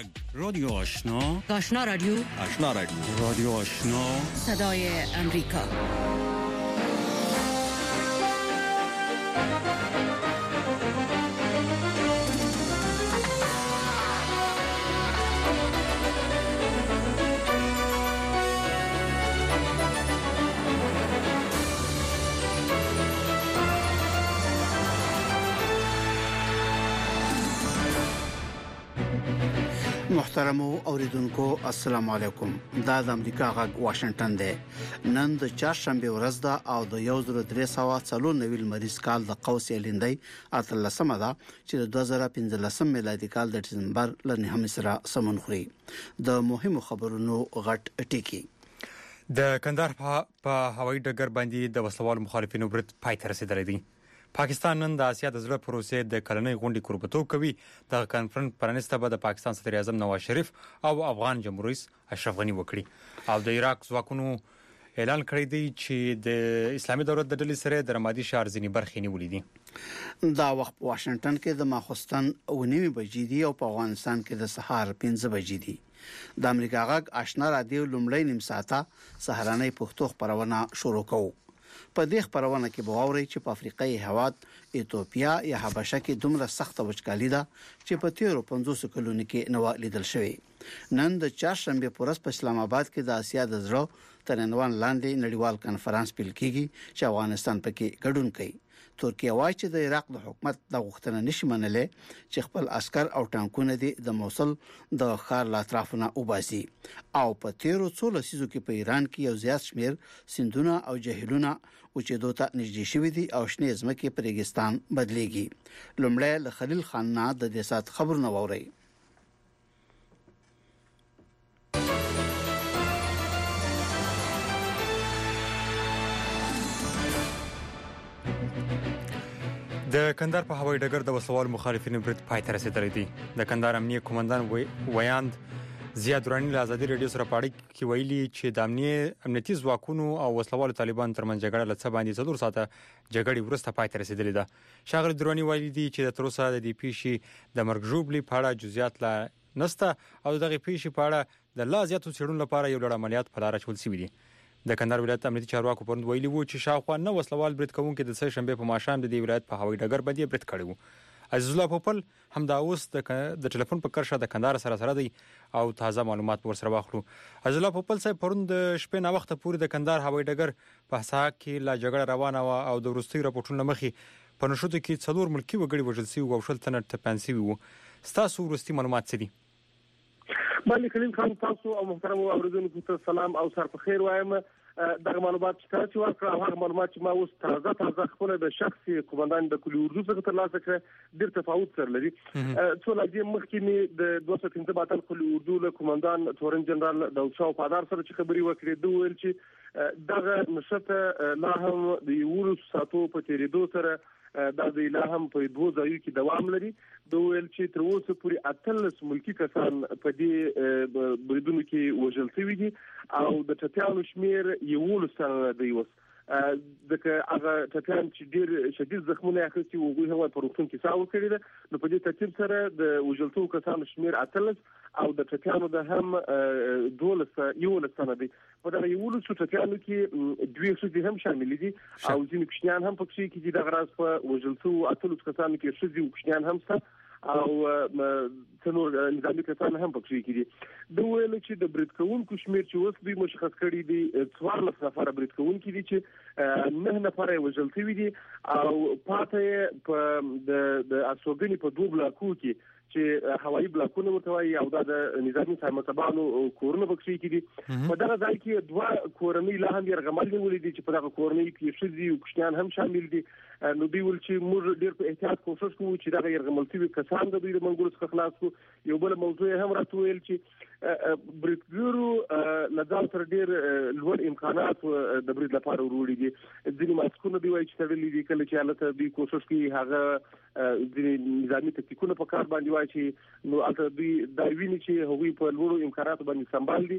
غږ رادیو آشنا رادیو رادیو آشنا صدای امریکا. محترم اوریدونکو السلام علیکم. دا د امریکا غږ واشنگټن دی. نن د چهارشنبه ورځ ده او د 1340 مریض کال د قوس لیندۍ اتلسمه ده چې د 2015 میلادي کال د دسمبر لنهم سره سمون خوري. د مهمو خبرونو غټ ټکی. د کندهار په هوایي ډګر باندې د وسلوال مخالفینو برت پای ته رسیدلی دی. پاکستان نن د آسیا د زړه پروسې د کلنۍ غونډې کوربتوب کوي. د کانفرنس پرانیسته به د پاکستان صدر اعظم نواز شریف او افغان جمهور رئیس اشرف غنی وکړي. او د عراق ځواکونو اعلان کړی دی چې د اسلامي دولت د ډلې سره د رمادي ښار ځینې برخې نیولې دي. دا وخت په واشنگټن کې د ماخوستن 9 بجې دي او په افغانستان کې د سهار 5 بجې دي. د امریکا غږ آشنا رادیو لومړی نیم ساعته سهارنۍ پښتو خبرونه شروع کوو. په دې خبرونه کې به واوري چې په افریقایي هواد ایتوپیا یا حبشه کې دومره سخت وچکالي ده چې په 1350 کلونو کې نو لیدل شوی. نن د چهارشنبه پورس په اسلام آباد کې د آسیا د زړه تر عنوان لاندې نړیوال کانفرنس پیل کیږي چې افغانستان پکې ګډون کوي. ترکیه وايي چې د عراق د حکومت د غوښتنه نشي منلې چې خپل عسكر او ټانکونه دي د موصل د ښار لا اطرافونه وباسي. او په 1300 لسیزو کې په ایران کې یو زیات شمیر سندونه او جهیلونه اوچېدو ته نږدې شوي دي او شنې ځمکې په ریګستان بدلېږي. لومړی له خلیل خان نه د دې سات خبرونه ووري. د کندهار په هوایي ډګر د وسلوال مخالفینو برت پای ته رسیدلی دی. د کندهار امنیه قومندان ویاند زیاد درانی له ازادي رادیو سره په اړیکه کې ویلي چې د امنیتي ځواکونو او وسلوالو طالبانو ترمنځ جګړه له څه باندې 4 ساعته جګړې وروسته پای ته رسیدلې ده. ښاغلي درانی ویلي دي چې تر اوسه د دې پیښې د مرګ ژوبلې په اړه جزئیات لا نشته او دغه پیښې په اړه د لا زیاتو څېړنو لپاره یو لړ عملیات په لار اچول شوي دي. د کندهار ولایت امنیتي چارواکو پرون ویلي وو چې شاوخوا 9 وسلوال برید کوونکي د سه شنبه په ماښام د دې ولایت په هوایي ډګر باندې برید کړی وو. عزیز الله پوپل هم دا اوس د ټلیفون په کرښه د کندهار سره دی او تازه معلومات ورسره واخلو. عزیز الله پوپل صاحب پرون د شپې نه وخت پورې د کندهار هوایي ډګر په ساحه کې لا جګړه روانه و او د وروستي راپورټونو مخې په نشوت کې 4 ملکی وګړي وژل شوي او شل تنه ټپيان شوي وو. ستاسو وروستي معلومات څه دي؟ باندې کلیم خان تاسو او محترم اوریدونکو ته سلام او سر په خیر وایم. دغه معلومات چې ورکړه هغه معلومات چې ما اوس تازه خپل د شخصي قومندان د کلی اردو څخه ترلاسه کړ ډېر تفاوت سره لري. څو لږه مخکې د 215 کلی اردو له قومندان تورن جنرال داود شاه پادار سره چې خبري وکړې دوه ویل چې دغه نشته لا هم د یو ساتو په تیریدو سره دا د الهام په 2 ځایو کې دوام لري. دوه ویل چې تر اوسه پورې 18 ملکی کسان په دې بریدونو کې وژل شوي دي او د ټپيانو شمیر 11 سره دی وس. دغه هغه ټپيان چې ډېر شدید زخمونه اخیستي وو هغه هم په روغتون کې ساو کړی ده. نو په دې ترتیب سره د وژل شوو کسانو شمیر 18 او د ټپيانو د هم 12 سنه دي. په دغه 11 ټپيانو کې 2 شدي هم شامل دي او ځینې کوچنیان هم پکې کې دي. دغه راز په وژل شوو 18 کسانو کې شدي کوچنیان هم شته او څنور نظامی کسان هم پکې کې دي. دوه ویل چې د برید کوونکو شمیر چې اوس دوی مشخص کړي دي 14 نفر برید کوونکي دي چې 9 نفر وژل شوي دي او پاتې په د اسوګنی په 2 بلاکو کې چې هوایي بلاکونه ورته وایي او دا د نظامی سرمسبانو کورونه پکې کې دي. په دغه ځای کې 2 کورنۍ لا هم یرغمل نیولې دي چې په دغه کورنۍ کې شذي او کوچنیان هم شامل دي. نو دی ول چې موږ ډېر په احتیاط کوشش کوو چې دغه یرغمل شوي کسان د دوی د منګولو څخه خلاص کړو. یو بل موضوع هم راته ویل چې بریدګرو لدال تر ډېر لوړ امکانات د برید لپاره وروړي دي. ځینې ماسکونه دی وایي چې تړلي دي کله چې حالت دوی کوشش کوي هغه ځینې نظامي تکتیکونه په کار باندې وایي چې نو البته دوی دا ویني چې هغوی په لوړو امکاناتو باندې سمبال دي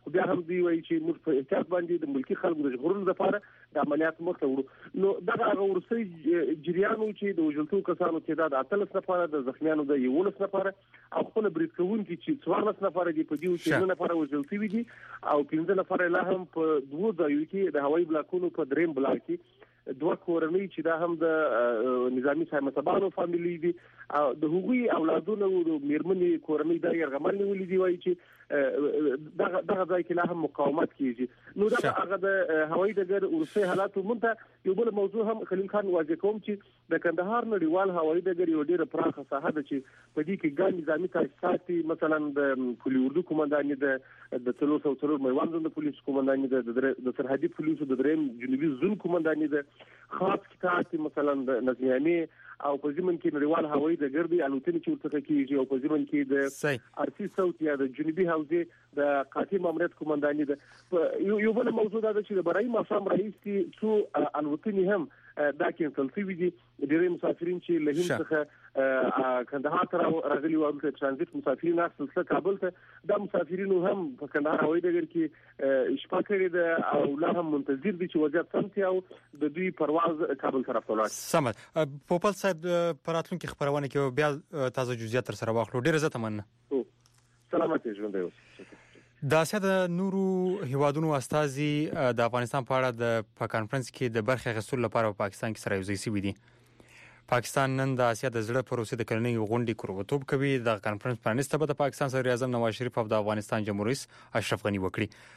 خو بیا هم دی وایي چې موږ په احتیاط باندې د ملکی خلکو د ژغورلو لپاره د عملیات مخته وړو. نو دغه هغه ورسي جریانو چې د وژل شوو کسانو تعداد 13 نفره، د زخمیانو د 11 نفره، او خپل برید کوونکي چې 14 نفره دي په دې چې 9 نفره وژل شوي دي او 15 نفره لا هم په دوه ځایونو کې د هوایي بلاکونو په دریم بلاک کې دوه کورنۍ چې دا هم د نظامی سایمسبانو فامیلی دي او د هغوی اولادونو د میرمنې کورنۍ د یرغمل نیولې دي، وایي چې دغه ځای کې لا هم مقاومت کیږي. نو دا هغه د هوایي ډګر ورسي حالات مونته یو بل موضوع هم خلیل خان واضح کوم چې د کندهار نړیوال هوایي ډګر یو ډیره پراخه ساحه ده چې په دې کې ګڼ نظامی تاسیسات مثلا د پولی اردو قومندانۍ د 304 میوند د پولیس قومندانۍ د سرحدي پولیسو د دریم جنوبي زون قومندانۍ د خاص کتاب مثلا د نظامی او په ضمن کې نړیوال هوایي ډګر دی الوتنې چې ورته کیږي او په ضمن کې د ارسي صوت یا د جنوبي حوزې د قاطع ماموریت قومندانۍ د یو بل موضوع دا چې د برای مقام رئیس چې څو الوتنې هم دا کینسل شوي دي. ډېری مسافرین چې له هند څخه کندهار ته راغلي وو د ترانزیت مسافرین اصل کابل ته د مسافرینو هم په کندهار هوایي ډګر کې شپه کړې ده او لا هم منتظر دي چې وضعیت سمتي او د دوی پرواز کابل طرف ته ولاړ. سمت پوپل صاحب پراتلونکو خبرونه کې بیا تازه جزئیات تر سره واخلو. ډېر زه تمنه. سلامت ژوند دی. د اسیا د نورو هیوادونو استازي د افغانستان په اړه په کانفرنس کې د برخې اخیستلو لپاره په پاکستان کې سره یوځای شوي دي. پاکستان نن د اسیا د زړه پروسې د کلنۍ غونډې کوربتوب کوي. د کانفرنس پرانیسته به د پاکستان صدر اعظم نواز شریف او د افغانستان جمهور رئیس اشرف غنی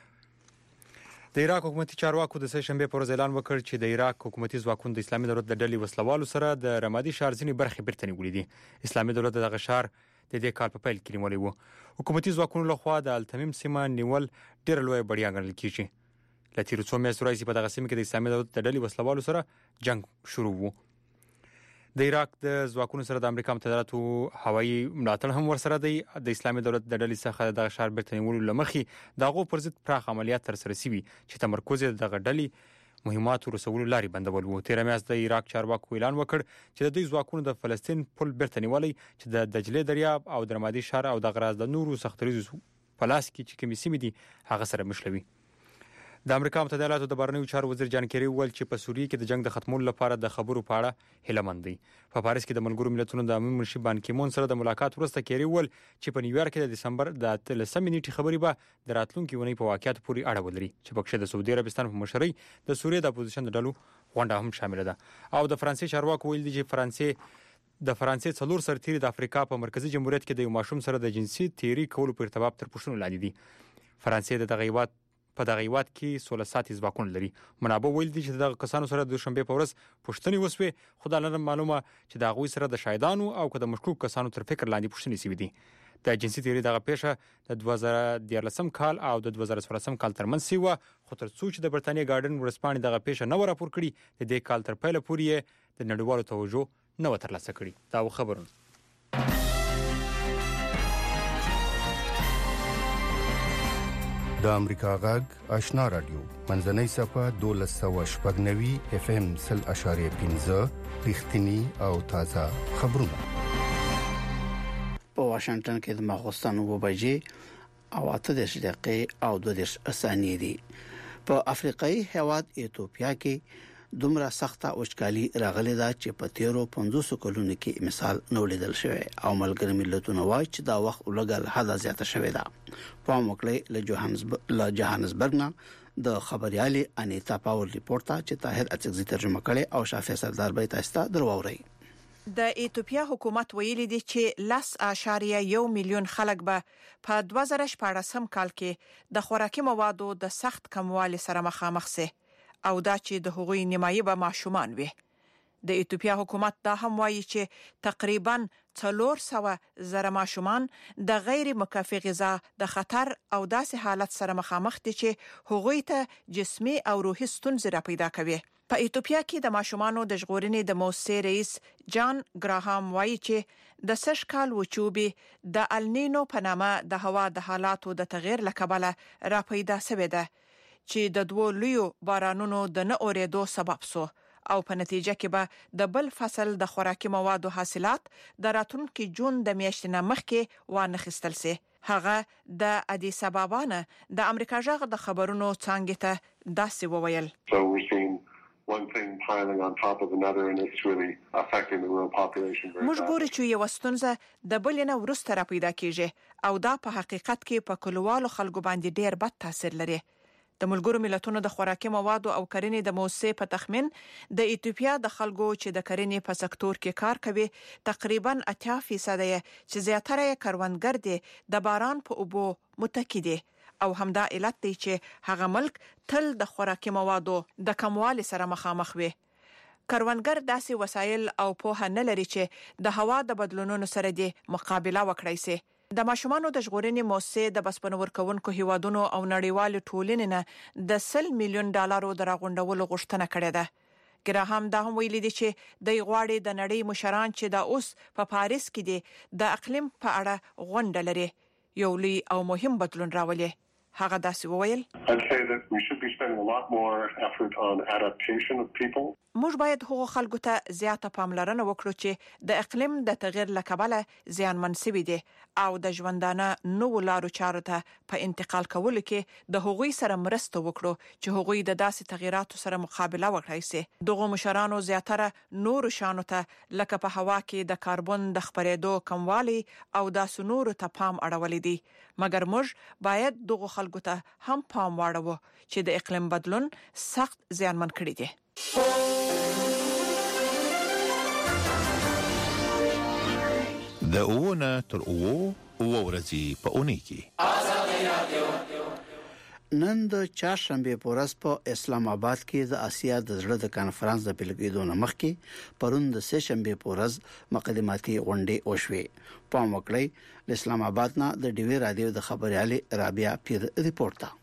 وکړي. د عراق حکومتي چارواکو د سه شنبه پر ورځ اعلان وکړ چې د عراق حکومتي ځواکونو د اسلامي دولت د ډلې وسلوالو سره د رمادي ښار ځینې برخې بیرته نیولې دي. اسلامي دولت دغه ښار د دې کال په پیل کې نیولې وو. حکومتي ځواکونو لخوا د التمیم سیمه نیول ډېر لوی بړیا ګڼل کیږي. له تیرو څو میاشتو راځي په دغه سیمه کې د اسلامي دولت د ډلې وسلوالو سره جنگ شروع وو. د عراق د ځواکونو سره د امریکا متحده هوایي ملاتړ هم ورسره دی. د اسلامي دولت د ډلې څخه د ښار بیرته نیولو لمخې دغه پر ضد پراخ عملیات تر سره شوي چې تمرکز یې دغه ډلې مهماتو رسولو لارې بندول وو. تیر میاشت د عراق چارواکو اعلان وکړ چې د دوی ځواکونو د فلسطین پل بیرته نیولای چې د دجله دریاب او د رمادي ښار او د غراز د نورو سختریزو په لاس کې چې کومې سیمې دي هغه سره مشلوي. د امریکا متحده ایالاتو د بهرنیو چارو وزیر جان کیری وویل چې په سوریه کې د جنگ د ختمولو لپاره د خبرو په اړه هیله مند دی. په پاریس کې د ملګرو ملتونو د عمومي منشي بان کی مون سره د ملاقات وروسته کیری وویل چې په نیویارک کې د دسمبر د 13 نیټې خبرې به د راتلونکي ونې په واقعیت پورې اړه ولري چې پکې د سعودي عربستان په مشرۍ د سوریه د اپوزیشن د ډلو غونډه هم شامل ده. او د فرانسې چارواکو ویل دي چې د فرانسې څلور سرتیري د افریقا په مرکزی جمهوریت کې د یو ماشوم سره د جنسي تیری کولو په ارتباط تر پوښتنې لاندې دي. فرانسې د دغه په دغه هیواد کې 16 ساعتي ځواکونه لري. منابع ویل دي چې دغه کسانو سره د شنبه په ورځ پوښتنې وسوي، خو دا نه معلومه چې د هغوی سره د شاهدانو او که د مشکوک کسانو تر فکر لاندې پوښتنې شوي دي. د جنسي تیری دغه پیښه د 2014 کال او د 2014 کال ترمنځ شوه، خو تر څو چې د برتانیې ګارډن ورسپانې دغه پیښه نه راپور کړي د دې کال تر پیله پورې د نړیوالو توجه نه ترلاسه کړي. دا خبرونه د امریکا غږ آشنا رادیو منځنۍ صفه 1290 اف ام 0.15 رښتینی او تازه خبرونه. په واشنگټن کې د ماخوستن 9 بجې او 8 دقیقې او 2 ثانیې دي. په افریقایي هیواد ایتوپیا کې دومره سخته وچکالي راغلې ده چې په تیرو 500 کلونو کې مثال نو لیدل شوی او ملګری ملتونه وایي چې دا وخت ولګل حدا زیاته شوی ده. په موکلې له جوهانسبرګ نه د خبريالي انیتا پاول ریپورت چې طاهر اڅکزي ترجمه کړي او شافع سردار به تاسو ته درووري. د ایتوپیا حکومت ویلي دی چې 10.1 میلیون خلک به په 2014 کال کې د خوراکي موادو د سخت کموالي سره مخامخ سي او دا چې د هغوی نیمایي به ماشومان وي. د ایتوپیا حکومت دا هم وایي چې تقریبا 400,000 ماشومان د غیر مکافي غذا د خطر او داسې حالت سره مخامخ دي چې هغوی ته جسمي او روحي ستونزې را پیدا کوي. په ایتوپیا کې د ماشومانو د ژغورنې د موسسې رئیس جان ګراهام وایي چې د سږ کال وچوبي د النینو په نامه د هوا د حالاتو د تغییر لکبله را پیدا شوې ده چې د دوه لویو بارانونو د نه اورېدو سبب سو او په نتیجه کې به د بل فصل د خوراکي موادو حاصلات د راتلونکي جون د میاشتې نه مخکې وانخیستل سي. هغه د ادیس ابابا نه د امریکا جغ د خبرونو څنګه ته داسې وویل. So we're seeing one thing piling on top of another and it's really affecting the rural population very موږ ګورو چې یو ستونزه د بل نه ورسته را پیدا کیږي او دا په حقیقت کې په کلوالو خلکو باندې ډیر بد تاثیر لري. د ملګرو ملتونو د خوراکي موادو او کرنې د موسسې په تخمین د ایتوپیا د خلکو چې د کرنې په سکتور کې کار کوي تقریبا 80% چې زیاتره یې کروندګر دي د باران په اوبو متکی دي او همدا علت دی چې هغه ملک تل د خوراکي موادو د کموالي سره مخامخ وي. کروندګر داسې وسایل او په نه لري چې د هوا د بدلونونو سره د مقابله وکړي سي. د ماشومانو د ژغورنې موسسې د بسپنه ورکوونکو هیوادونو او نړیوال ټولنې نه د $100 میلیون د راغونډولو غوښتنه کړې ده. ګراهام دا هم ویلي دی چې د غواړي د نړۍ مشران چې د اوس په پاریس کې دي د اقلیم په اړه غونډه لري یو لوی او مهم بدلون راولي. هغه داسې وویل I'd say that we should be spending a lot more effort on adaptation of people. موږ باید هغو خلکو ته زیاته پاملرنه وکړو چې د اقلیم د تغیر له کبله زیانمن شوي دي او د ژوندانه نوو لارو چارو ته په انتقال کولو کې د هغوی سره مرسته وکړو چې هغوی د داسې تغیراتو سره مقابله وکړي سي. دغه مشرانو زیاتره نور شانو ته لکه په هوا کې د کاربن د خپرېدو کموالی او د سنورو ته پام اړولې دي. مګر موږ باید دغه خلکو ته هم پام واړو چې د اقلیم بدلون سخت زیانمن کړي دي. د اوونه تر اوو ورځې په اونۍ کې نن د چهارشنبه په ورځ په اسلام آباد کې د آسیا د زړه د کانفرنس د پیلګېدو نه مخکې پرون د سه شنبه په ورځ مقدماتي غونډه وشوه. په موکلې اسلام آباد نه د ډیوی رادیو د خبريالي رابعه پیر ریپورت ده.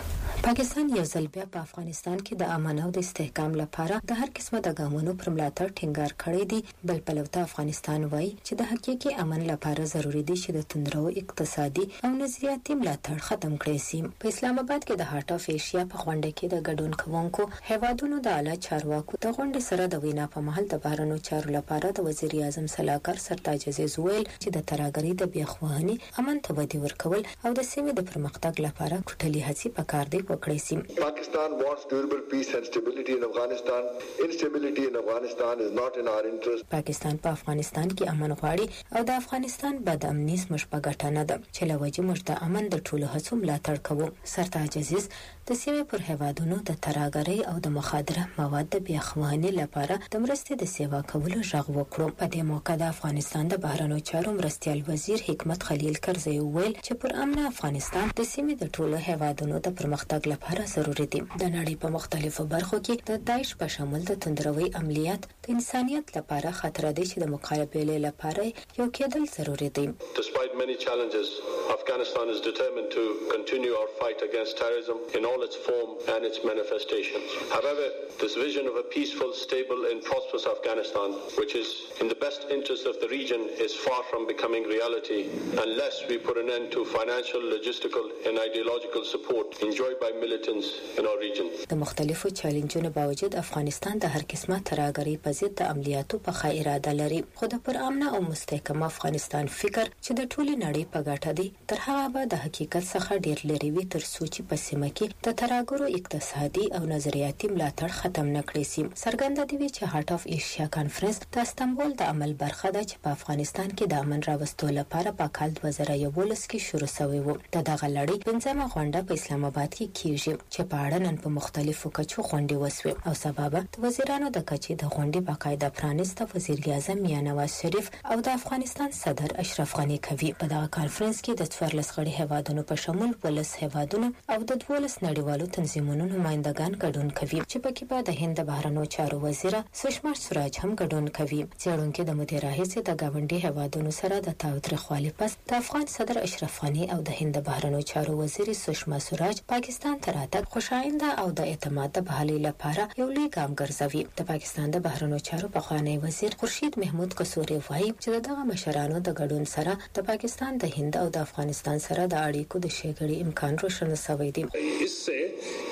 پاکستان یو ځل بیا په افغانستان کې د امن او د استحکام لپاره د هر قسمه د ګامونو پر ملاتړ ټینګار کړی دی. بل پلوته افغانستان وایي چې د حقیقي امن لپاره ضروری دی چې د تندرو اقتصادي او نظریاتي ملاتړ ختم کړي شي. په اسلام آباد کې د هارت اف ایشیا په غونډه کې د ګډون کوونکو هیوادونو د اعلی چارواکو د غونډې سره د وینا په محل د بهرنیو چارو لپاره د وزیر اعظم صلاحکار سرتاج عزیز ویل چې د ترهګرۍ د بیاخواني امن ته ودی ورکول او د سیمې د پرمختګ لپاره کټلي هڅې پکار دي. Pakistan wants durable peace and stability in Afghanistan. Instability in Afghanistan is not in our interest. پاکستان په افغانستان کې امن غواړي او د افغانستان بد امني زموږ په ګټه نه ده چې لوجه موږ د امن د ټولو هڅو ملاتړ کوو. سرتاج عزیز د سیمې پر هیوادونو د ترهګرۍ او د مخدره مواد د بیاخواني لپاره د مرستې د سیوا کولو ژغ وکړو. په دې موقع د افغانستان د بهرنیو چارو مرستیال وزیر حکمت خلیل کرزی ویل چې پر امن افغانستان د سیمې د ټولو هیوادونو د پرمختګ لپاره ضروری دي. د نړۍ په مختلفو برخو کې د داعش په شمول د تندروي عملیات د انسانيت لپاره خطر دی چې د مقابله لپاره یو کېدل ضروری دي. Despite many challenges, Afghanistan is determined to continue our fight against terrorism in all its form and its manifestations. However, this vision of a peaceful, stable and prosperous Afghanistan, which is in the best interest of the region, is far from becoming reality unless we put an end to financial, logistical and ideological support enjoyed by militants in our region. د مختلفو چیلنجونو باوجود افغانستان د هر قسمه ترهګرۍ په ضد د عملیاتو په ښه اراده لري. خو د پر امن او مستحکم افغانستان فکر چې د ټولي نړۍ په ګټه دی تر هغه به د حقیقت څخه ډیر لري وي تر څو چې په سیمه کې د ترهګرو اقتصادي او نظریاتي ملاتړ ختم نکړي سي. څرګنده دی چې هارت اف ایشیا کانفرنس د استانبول د عمل برخه ده چې په افغانستان کې د امن راوستلو لپاره په کال 2011 کې شروع شوی و. دغه لړۍ پنځمه غونډه په اسلام آباد کې کیږي چې په اړه نن په مختلفو کچو غونډې وسوي او سبب د وزیرانو د کچې د غونډې باقاعده پرانیسته وزیر اعظم میاں نواز شریف او د افغانستان صدر اشرف غنی کوي. په دغه کانفرنس کې د 14 غړي هیوادونو په شمول 12 هیوادونو او د 12 نړیوالو تنظیمونو نمائندگان ګډون کوي چې پکې په د هند بهرنیو چارو وزیر سشما سوراج هم ګډون کوي. څېړونکو د مدیر رئیس د گاونډي هیوادونو سره د تاوتریخوالي پس د افغان صدر اشرف غنی او د هند بهرنیو چارو وزیر سشما سوراج پاکستان ته راتګ خوشاینده او د اعتماد د بحالي لپاره یو لوی ګام ګرځوي. د پاکستان د بهرنیو چارو پخوانی وزیر خورشید محمود قصوري وایي چې دغه مشرانو د ګډون سره د پاکستان د هند او د افغانستان سره د اړیکو د شګړې امکان روښانه شوی دی. इससे इस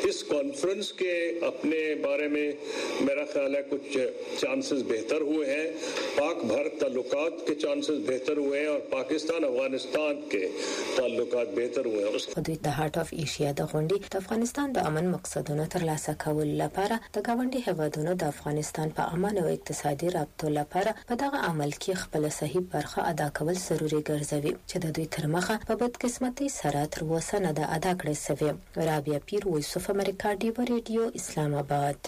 कॉन्फ्रेंस के अपने बारे में मेरा ख्याल है कुछ चांसेस बेहतर हुए हैं, पाक भारत ताल्लुकात के चांसेस बेहतर हुए हैं और पाकिस्तान अफगानिस्तान के ताल्लुकात बेहतर हुए हैं. دوی د هارت اف ایشیا د غونډې د افغانستان د امن مقصدونو ترلاسه کول لپاره د ګاونډي هیوادونو د افغانستان په امن او اقتصادي رابطو لپاره په دغه عمل کې خپل صحیح برخه ادا کول ضروري ګرځوي چې د دوی تر مخه په بدقسمتۍ سره تر اوسه نه ده ادا کړې شوې. رابعه پیر، وایس اف امریکا، ډیو ریډیو، اسلام آباد.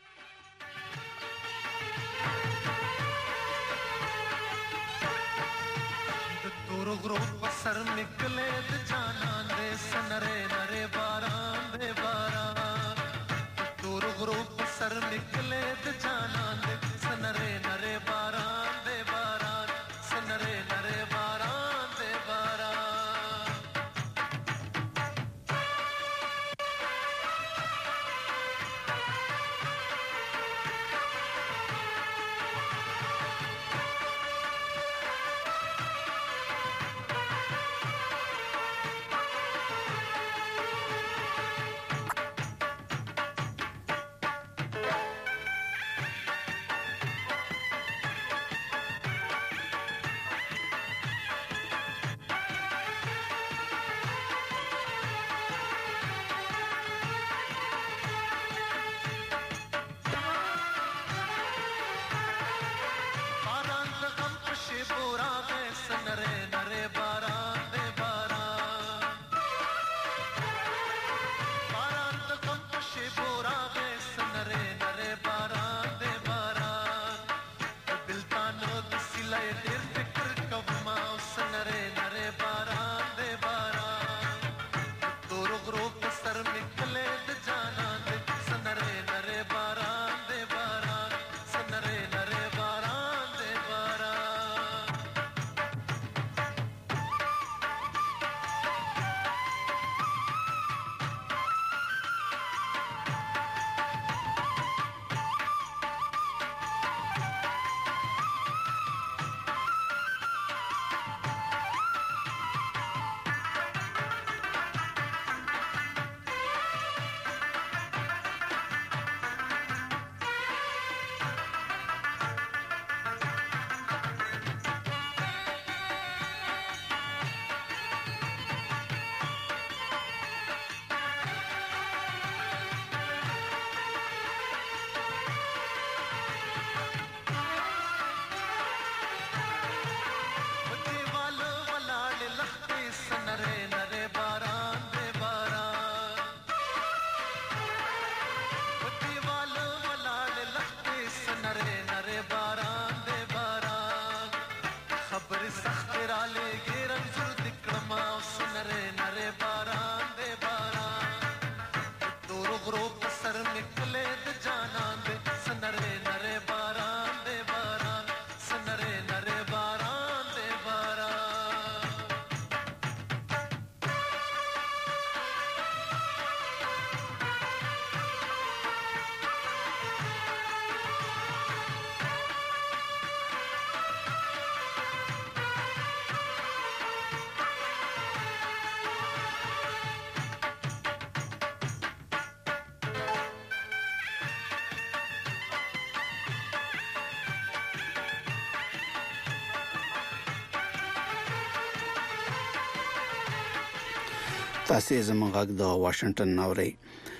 تاسو زموږ غږ د واشنگټن ناوړي.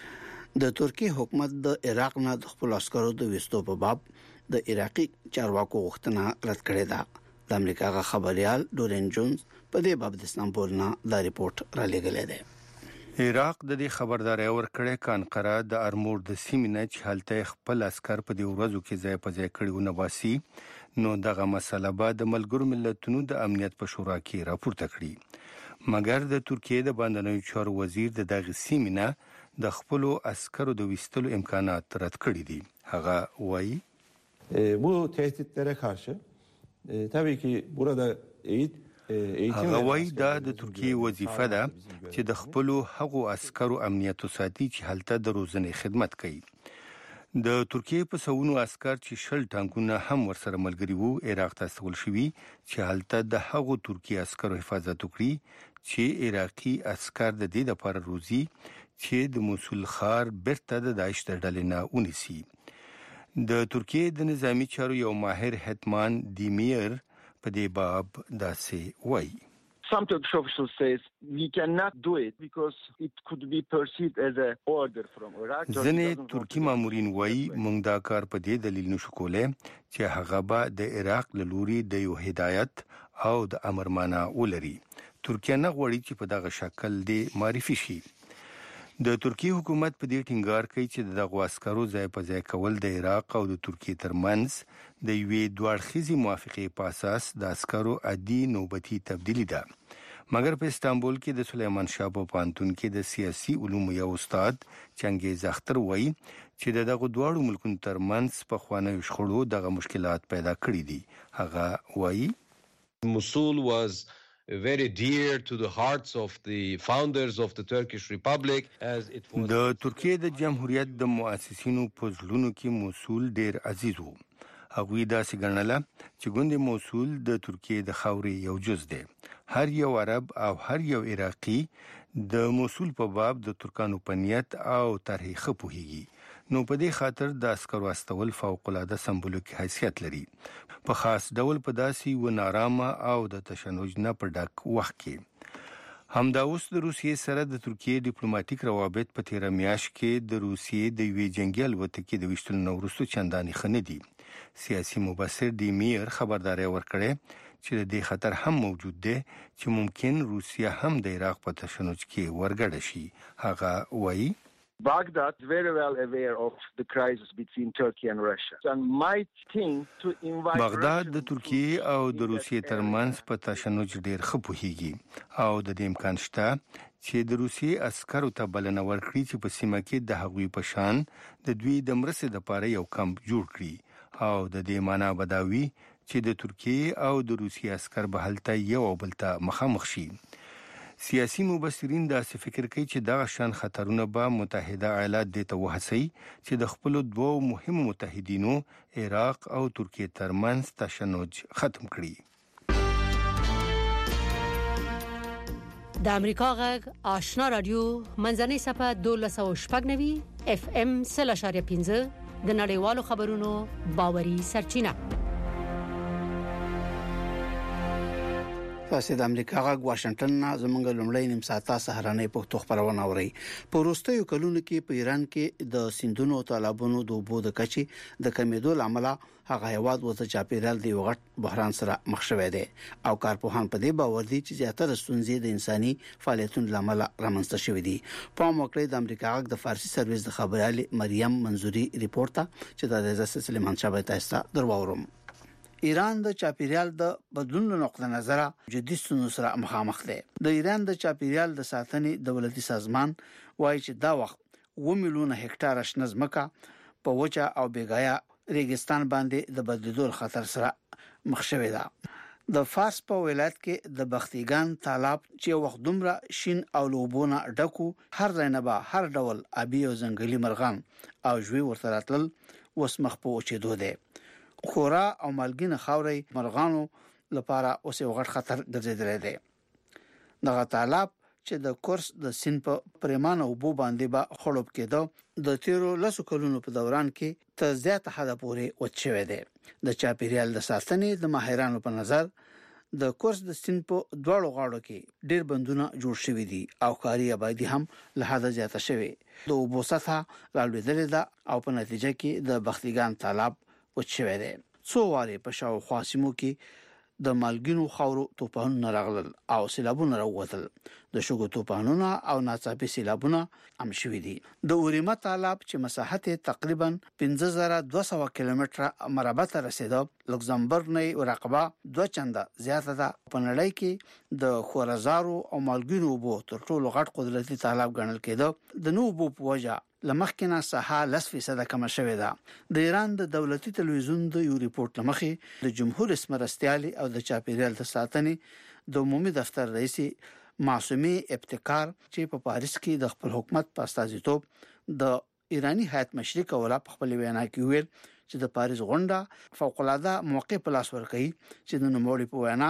د ترکی حکومت د عراق نه د خپل عسکرو د وستو په باب د عراقي چارواکو غوښتنه رد کړې ده. د امریکا غا خبريال ډورین جونز په دې باب د استانبول نه دا ریپورت را لګلې ده. عراق د دې خبرداري ورکړې کانقره د ارمور د سیمینه چې حالته خپل عسكر په دې ورځو کې ځای په ځای کړي ونواسي، نو دغه مسله به د ملګرو ملتونو د امنیت په شورا کې راپورته کړي. مګر د ترکیه د باندنوي چارو وزیر د دغه سیمینه د خپل عسکرو د وستلو امکانات رد کړي دي. هغه وایي bu tehditlere karşı tabii ki burada هغه وایي دا د ترکیه وظیفه ده چې د خپل هغو عسکرو امنیت ساتي چې هلته د روزنې خدمت کوي. د ترکیه په سونو عسكر چې شل ټانکونه هم ورسره ملګري وو عراق ته استول شوي چې هلته د هغو ترکیه عسکرو حفاظت وکړي چې عراقي عسكر د دې لپاره روزي چې د موصل ښار بیرته د داعش تر ډلې نه ونیسي. د ترکیې د نظامی چارو یو ماهر هتمان دیمیر په دې باب داسې وایي. Some Turkish officials says we cannot do it because it could be perceived as an order from Iraq. ځینې ترکی مامورین وایي موږ دا کار په دې دلیل نشو کولای چې هغه به د عراق له لوري د یو هدایت او د امر معنا ولري. ترکیه نه غواړي چې په دغه شکل دې معرفي شي. د ترکیه حکومت په دې ټینګار کوي چې دغه عسکرو ځای په ځای کول د عراق او د ترکیه ترمنځ د یوې دوړخیزي موافقې په اساس د عسکرو عادي نوبتي تبدیلی ده. مګر په استانبول کې د سلیمان شاه په پوهنتون کې د سیاسي علومو یو استاد چنګیز اختر وایي چې دغه دواړو ملکونو ترمنځ په خوانیو شخړو دغه مشکلات پیدا کړي دي. هغه وایي Mosul was very dear to the hearts of the founders of the Turkish Republic as it was. د ترکیې د جمهوریت د مؤسسینو په زړونو کې موصل ډیر عزیز وو. هغوی داسې ګڼله چې ګوند موصل د ترکیې د خاورې یو جز دی. هر یو عرب او هر یو عراقي د موصل په باب د ترکانو په نیت او طرح ښه پوهیږي. نو په دې خاطر د عسکرو استول فوق العاده سمبولیک حیثیت لري. په خاص ډول په داسې و نارامه او د تشنج نه په ډک وخت کې. همدا اوس د روسیې سره د ترکیې ډیپلوماټیک روابط په تیر میاشت کې د روسیې د یوې جنگي الوتکې د وشتل نو وروسته چنداني خنه دي. سیاسي مبصر دیمیر خبرداري ورکړي چې د دې خطر هم موجود دی چې ممکن روسیه هم د عراق په تشنج کې ورګډ شي. هغه وایي Baghdad is very well aware of the crisis between Turkey and Russia and might think to invite بغداد د ترکیې او د روسیې ترمنځ په تشنج ډیر ښه پوهیږي او د دې امکان شته چې د روسیې عسکرو ته بلنه ورکړي چې په سیمه کې د هغوی په شان د دوی د مرستې لپاره یو کمپ جوړ کړي او د دې معنا بداوي چې د ترکیې او د روسیې عسكر به هلته یو بل ته مخامخ شي. سیاسي مبصرین داسې فکر کوي چې دا شان خطرونه به متحده ایالات د ته وهڅي چې د خپل دوه مهمو متحدینو عراق او ترکیه ترمنځ تشنج ختم کړي. د امریکا غږ آشنا رادیو منځنۍ صفه 1290 اف ام 0.15 د نړیوالو خبرونو باوري سرچینه. تاسو د امریکا غږ واشنگټن نه زمونږ لومړی نیم ساعته سهارنۍ پښتو خبرونه اورئ. په وروستیو کلونو کې په ایران کې د سیندونو او تالابونو د اوبو د کچې د کمیدو لامل هغه هیواد وته چاپیرال دی وغټ بحران سره مخ شوی دی او کارپوهان په دې باور دي چې زیاتره ستونزې د انساني فعالیتونو لامل رامنځته شوې دي. په موقع د امریکا غږ د فارسی سرویس د خبريال مریم منصوري ریپورت چې د عزت سلیمان شاه تاسو درواورم. ایران د چاپیریال د بدلون نقطه نظر جدي ستونزو سره مخامخ دی. د ایران د چاپیریال د ساتنې دولتي سازمان وایي چې دا وخت 1 میلیون هکتار شنه ځمکه په وچه او بیګایا ریګستان باندې د بدلیدو خطر سره مخ شوې ده. د فارس په ولایت کې د بختیګان تالاب چې وخت دومره شین او لوبونه ډکو هر ځای نه به هر ډول ابي او ځنګلي مرغان او ژوي ورته راتلل وس مخ په اوچېدو دی. خورا او مالګینه خاورې مرغانو لپاره اوس یو غټ خطر ګرځیدلی دی. دغه تالاب چې د کورس د سین په پریمانه اوبو باندې به خړوب کېده د تیرو لسو کلونو په دوران کې تر زیات حد پورې وچوي دی. د چاپیریال د ساتنې د ماهرانو په نظر د کورس د سین په دواړو غاړو کې ډېر بندونه جوړ شوي دي او کاري آبادی هم له حده زیاته شوی. د اوبو سطح رالوېدلې ده او په نتیجه کې د بختیګان تالاب وچوي دی. څو واره په شاوخوا سیمو کې د مالګینو خاورو توپانونه راغلل او سیلابونه راووتل. د شګو توپانونه او ناڅاپي سیلابونه هم شوي دي. د اوریما تالاب چې مساحت تقریبا 5200 کیلومتره مربع ته رسیده لوکزامبرګ نه رقبه 2 چنده زیاته ده. په نړۍ کې د خورزارو او مالګینو اوبو تر ټولو غټ قدرتي تالاب ګڼل کېده. د نو اوبو په وجه لمخکینه ساحه 10% کم شوې ده. د ایران د دولتي تلویزیون د یو ریپورت لمخې د جمهور رئیس مرستيالي او د چاپیریال د ساتنې د عمومي دفتر رئیس معصومي ابتکار چې په پاریس کې د خپل حکومت په استازیتوب د ایرانی هیئت مشري کوله په خپل وینا کې ویل چې د پاریس غونډه فوق العاده موقع په لاس ورکړي چې د نوموړي په وینا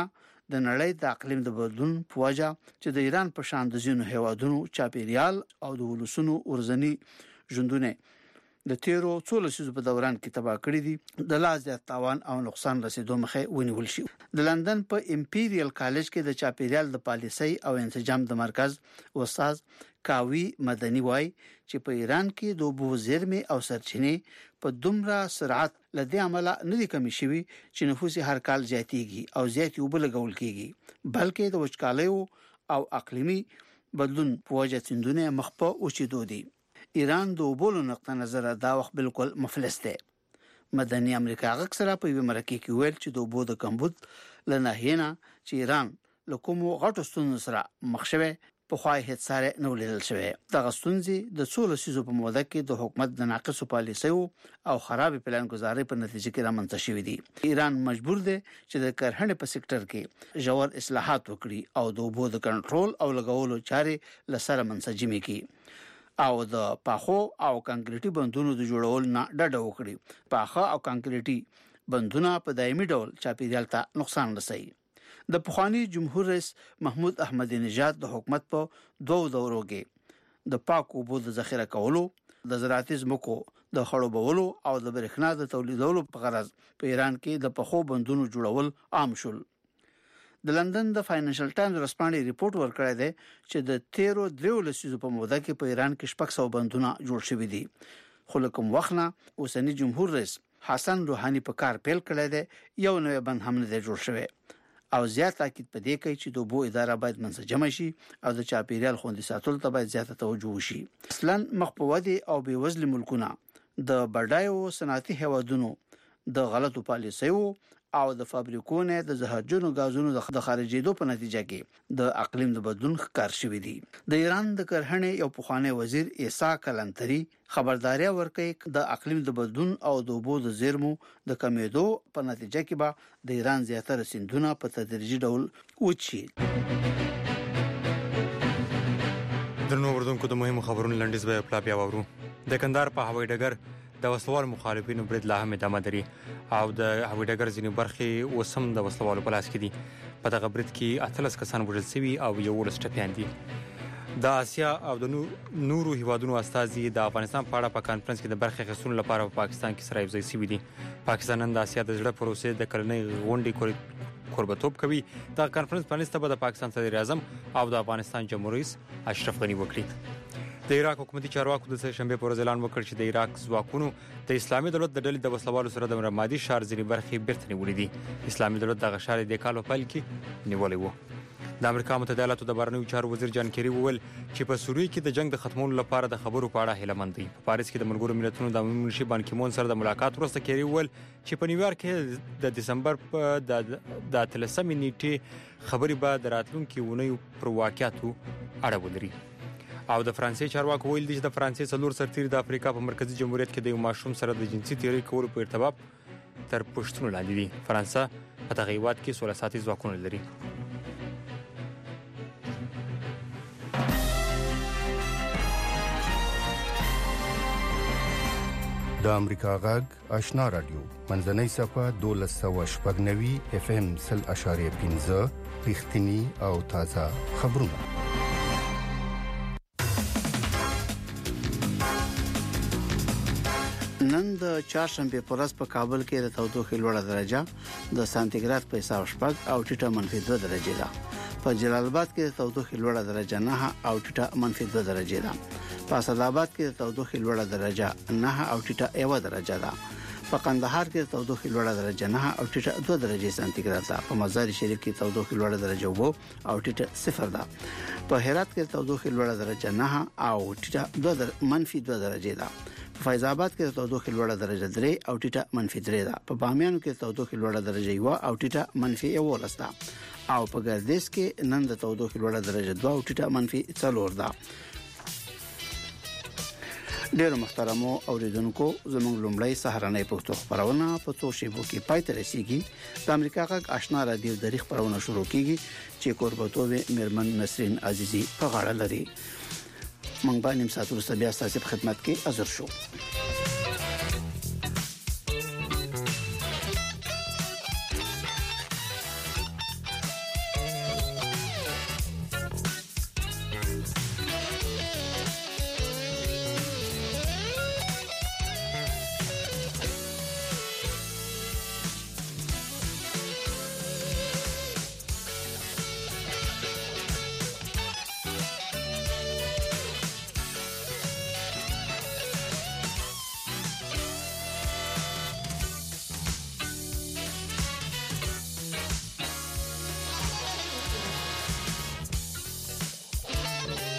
د نړۍ د اقلیم د بدلون په وجه چې د ایران په شان د ځینو هیوادونو چاپیریال او د ولسونو ورځنی ژوندونه د تیرو 14 په دوران کې تباہ کړی دي د لا زیات تاوان او نقصان رسیدو مخه ونیول شي. د لندن په امپیریل کالج کې د چاپیریال د پالیسۍ او انسجام د مرکز استاد کاوی مدني وای چې په ایران کې د اوبو زیرمې او سرچینې په دومره سرعت لدې عمله نه دي کمی شوي چې نفوس هر کال زیاتیږي او زیات اوبه لګول کیږي بلکې د وچکالیو او اقلیمي بدلون په وجه سندونه مخ په اوچېدو دي. ایران د اوبولو نقطه نظر دا وخت بالکل مفلس دی. مدني امریکا اکثره په یو مرکه کې ویل چې د اوبو د کمبود لناهینا چې ایران له کومو غټو ستونزو سره مخ شوی په خوای هیڅ سره نه ولیدل شوی. د غستونځي د 16 په موده کې د حکومت د ناقصو پالیسیو او خراب پلان گزاري په نتیجه کې رامنځته شوې دي. ایران مجبور دی چې د کرهڼې په سېکټر کې ژور اصلاحات وکړي او د اوبو د کنټرول او لګولو چارې لسره منسجمې کړي او د پاخو او کانکریټي بندونو د جوړول نه ډډه وکړي. پاخه او کانکریټي بندونه په دایمي ډول چاپیریال ته نقصان رسوي. د پخوانی جمهور رئیس محمود احمدی نژاد د حکومت په دوه دورو کې د پاکو اوبو د ذخیره کولو، د زراعتي ځمکو د خړوبولو او د برېښنا د تولیدولو په غرض په ایران کې د پخو بندونو جوړول عام شول. د لندن د فاینانشل ټایمز رسپانډي ریپورت ورکړی دی چې د 13 په موده کې په ایران کې 600 بندونه جوړ شوي دي. خو لکه وخت نه اوسنی جمهور رئیس حسن روحاني په کار پیل کړی دی یو نوې بند هم نه جوړ شوی او زیات تاکید پدې کوي چې د اوبو اداره باید منسجم شي او د چاپیریال خوندي ساتلو ته باید زیاته توجه وشي. اصلا مخپوادي او بیوزل ملکونه د بډایو صنعتي هیوادونو د غلطو پالیسیو او د فابریکونو د زهرجنو غازونو د خارجېدو په نتیجه کې د اقلیم د بدلون ښکار شوې دي. د ایران د کرهڼې یو پخوانی وزیر عیسی کلنتری خبرداري ورکړي د اقلیم د بدلون او د اوبو د زیرمو د کمیدو په نتیجه کې به د ایران زیاتره سیندونه په تدریجي ډول وچی. درنو وردونکو د مهمو خبرونو لنډیز به پلا بیا وورو. د کندهار په هوایي ډګر د وسلوال مخالفینو برید لا هم ادامه لري او د هوایي ډګر ځینې برخې وسم د وسلوالو په لاس کې دي. په دغه برید کې 18 کسان وژل شوي او 11 ټپیان دي. د آسیا او د نورو هیوادونو استازي د افغانستان په اړه په کانفرنس کې د برخې اخیستلو لپاره په پاکستان کې سره یوځای شوي دي. پاکستان نن د آسیا د زړه پروسې د کلنۍ غونډې کوربتوب کوي. د کانفرنس پرانیسته به د پاکستان صدر اعظم او د افغانستان جمهور رئیس اشرف غنی وکړي. د عراق حکومتي چارواکو د شنبه پر ورځ اعلان وکړ چې د عراق ځواکونو د اسلامي دولت د ډلې د وسلوالو سره د رمادي ښار ځینې برخې بیرته نیولې دي. اسلامي دولت دغه ښار د کال په پیل کې نیولې و. د امریکا متحده ایالاتو د بهرنیو چارو وزیر جان کیری وویل چې په سوریه کې د جنگ د ختمولو لپاره د خبرو په اړه هیله مند دي. په پاریس کې د ملګرو ملتونو د عمومي منشي بان کی مون سره د ملاقات وروسته کیری وویل چې په نیویارک کې د دسمبر په د 13 نیټې خبرې به د راتلونکي ونیو پر واقعیتو اړه ولري. او د فرانسې چارواکو ویل دي چې د فرانسې څلور سرتیر د افریقا په مرکزی جمهوریت کې د یو ماشوم سره د جنسي تیری کولو په ارتباط تر پښتنو لاندې دي. فرانسه په دغه هیواد کې 16 ساعتي ځواکونه لري. د امریکا غږ آشنا رادیو منځنۍ صفه 1290 FM 0.5 رښتینی او تازه خبرونه. نن د چهارشنبه پر ورځ په کابل کې د تودوخې لوړه درجه د سانتیګراد په حساب شپږ او ټیټه -2 درجه ده. په جلال آباد کې د تودوخې لوړه درجه 9 او ټیټه -2 درجه ده. په اسد آباد کې د تودوخې لوړه درجه 9 او ټیټه 1 درجه ده. په قندهار کې د تودوخې لوړه درجه 9 او ټیټه 2 درجه سانتیګراد ده. په مزار شریف کې تودوخې لوړه درجه 2 او ټیټه 0 ده. په هرات کې د تودوخې لوړه درجه 9 او ټیټه -2 درجه ده. په فیض آباد کې د تودوخې لوړه درجه 3 او ټیټه -3 ده. په بامیان کې د تودوخې لوړه درجه 1 او ټیټه -11 ده. او په ګردیز کې نن د تودوخې لوړه درجه 2 او ټیټه -4 ده. ډیرو محترمو اوریدونکو زموږ لومړی سهارنۍ پښتو خبرونه په څو شیبو کې پای ته رسیدي. د امریکا غږ آشنا رادیو د ریښ خبرونه شروع کیږي چې کوربتوب میرمن نسرین عزیزی په غاړه لري. موږ باندې ساتلو سبیا ستاسو په خدمت کې حاضر شو.